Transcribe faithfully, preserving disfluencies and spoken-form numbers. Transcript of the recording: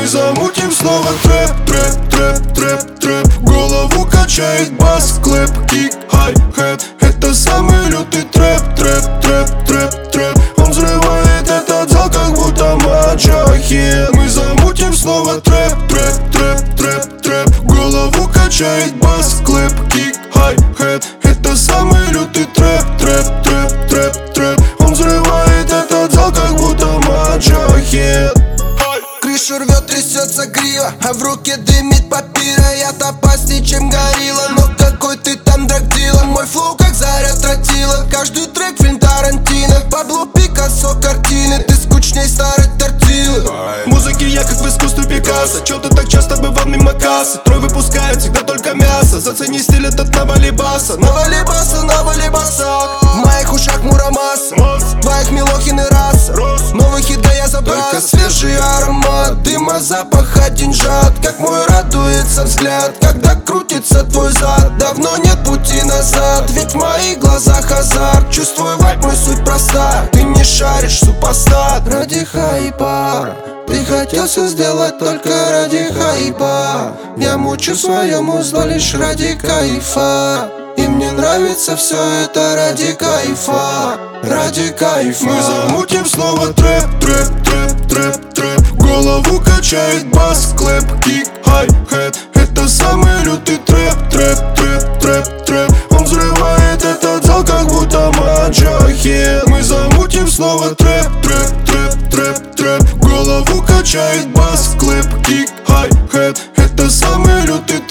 Мы замутим снова трэп, трэп, трэп, трэп, трэп. Голову качает бас, клэп, кик, хай-хэт. Это самый лютый трэп, трэп, трэп, трэп, трэп. Он взрывает этот зал, как будто маджахет. Мы замутим снова трэп, трэп, трэп, трэп, трэп. Голову качает бас, клэп, кик, хай-хэт. Это самый лютый трэп, трэп, трэп, трэп, трэп. Он взрывает этот зал, как будто маджахет. Крышу рвет, трясется грива, а в руке дымит папира. Я-то опаснее, чем горилла, но какой ты там драгдила. Мой флоу как заряд тротила, каждый трек фильм Тарантино. Пабло Пикассо картины, ты скучней старой тортилы. Музыки я как в искусстве Пикассо. Чё ты так часто бывал мимо кассы? Трой выпускает всегда только мясо. Зацени стиль этот навали баса. Навали баса, навали баса. В моих ушах мурамаса, в твоих Милохин и раса. Новый хит, да я забрал. Только свежий аромат дыма, запаха деньжат. Как мой радуется взгляд, когда крутится твой зад. Давно нет пути назад, ведь в моих глазах азарт. Чувствую вайб, мой суть проста. Ты не шаришь, супостат. Ради хайпа ты хотел все сделать только ради хайпа. Я мучу свое музло лишь ради кайфа. И мне нравится все это ради кайфа, ради кайфа. Мы замутим снова трэп, трэп, трэп, трэп, трэп. Голову качает бас, клэп, кик, хай-хэт. Это самый лютый трэп, трэп, трэп, трэп, трэп. Он взрывает этот зал, как будто маджахет. Мы замутим снова трэп, трэп, трэп, трэп, трэп. Голову качает бас, клэп, кик, хай-хэт. Это самый лютый трэп.